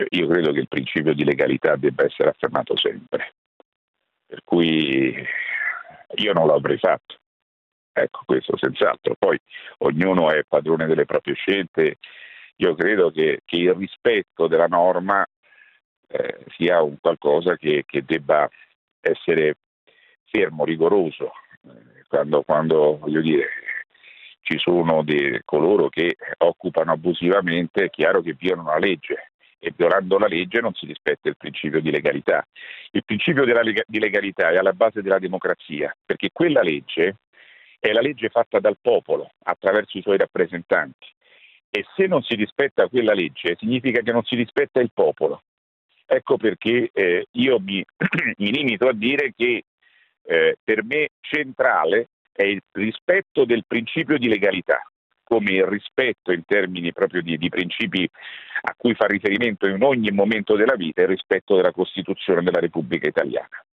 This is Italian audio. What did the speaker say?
io credo che il principio di legalità debba essere affermato sempre, per cui io non l'avrei fatto. Ecco, questo senz'altro. Poi ognuno è padrone delle proprie scelte. Io credo che il rispetto della norma sia un qualcosa che debba essere fermo, rigoroso. Quando voglio dire, ci sono coloro che occupano abusivamente, è chiaro che violano la legge e violando la legge non si rispetta il principio di legalità. Il principio di legalità è alla base della democrazia, perché quella legge è la legge fatta dal popolo attraverso i suoi rappresentanti e se non si rispetta quella legge significa che non si rispetta il popolo. Ecco perché io mi limito a dire che per me centrale è il rispetto del principio di legalità, come il rispetto in termini proprio di principi a cui fa riferimento in ogni momento della vita, il rispetto della Costituzione della Repubblica Italiana.